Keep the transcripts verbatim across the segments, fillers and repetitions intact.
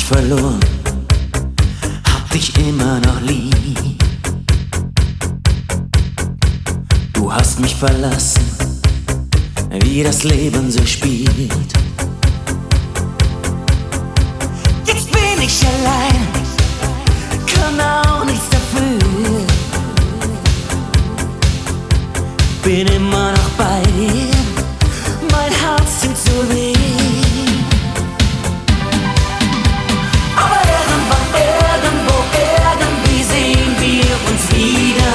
verloren, hab dich immer noch lieb. Du hast mich verlassen, wie das Leben so spielt. Jetzt bin ich allein, kann auch nichts dafür. Bin immer noch bei dir, mein Herz tut so weh. Aber irgendwann, irgendwo, irgendwie sehen wir uns wieder.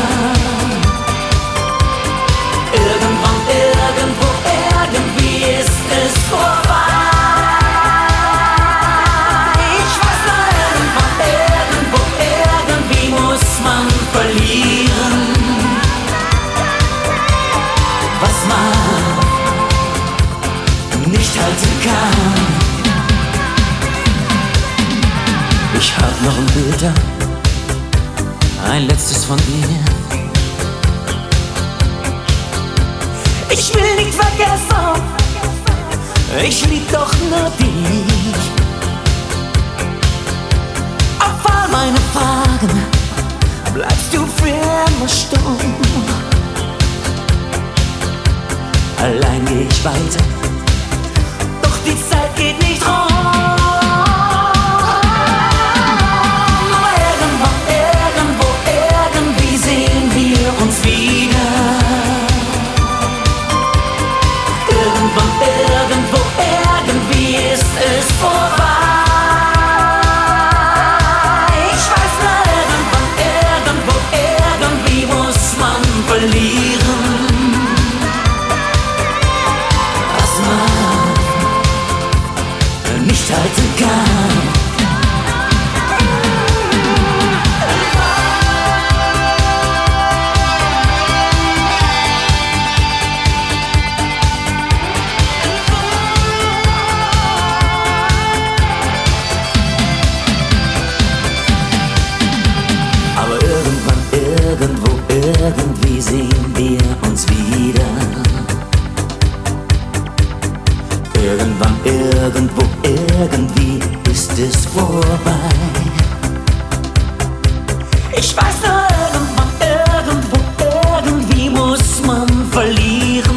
Irgendwann, irgendwo, irgendwie ist es vorbei. Ich weiß nur, irgendwann, irgendwo, irgendwie muss man verlieren, was man nicht halten kann. Ich hab noch ein Bild da, ein letztes von dir. Ich will nicht vergessen, ich lieb doch nur dich. Auf all meine Fragen bleibst du für immer stumm. Allein geh ich weiter, doch die Zeit geht nicht rum. Aber irgendwann, irgendwo, irgendwie sehen wir uns wieder. Irgendwann, irgendwo, irgendwie ist es vorbei. Ich weiß nur, irgendwann, irgendwo, irgendwie muss man verlieren, nicht halten kann. Aber irgendwann, irgendwo, irgendwie sehen wir uns wieder. Irgendwann, irgendwo, irgendwie ist es vorbei. Ich weiß nur, irgendwann, irgendwo, irgendwie muss man verlieren,